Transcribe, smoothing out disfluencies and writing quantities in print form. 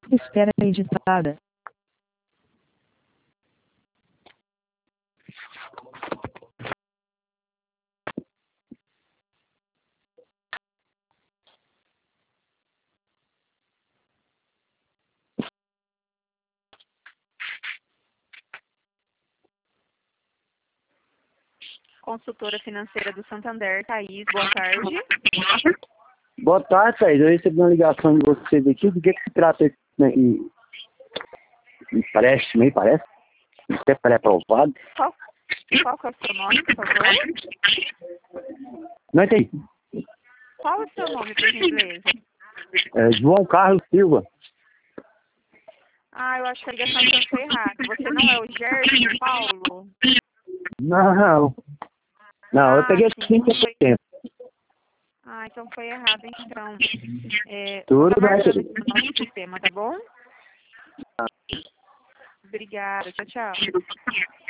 espera registrada. Consultora financeira do Santander, Thaís, boa tarde. Boa tarde, Thaís. Eu recebi uma ligação de vocês aqui. Do que se trata esse empréstimo, parece? Até pré-aprovado. Qual que é o seu nome, por favor? Não entendi. Qual é o seu nome, por gentileza? João Carlos Silva. Eu acho que a ligação então foi errada. Você não é o Gerson Paulo? Não, eu peguei sim, 5%. Então foi errado, então. Tudo tá bem. marcando aqui no nosso sistema, tá bom? Obrigada, tchau, tchau.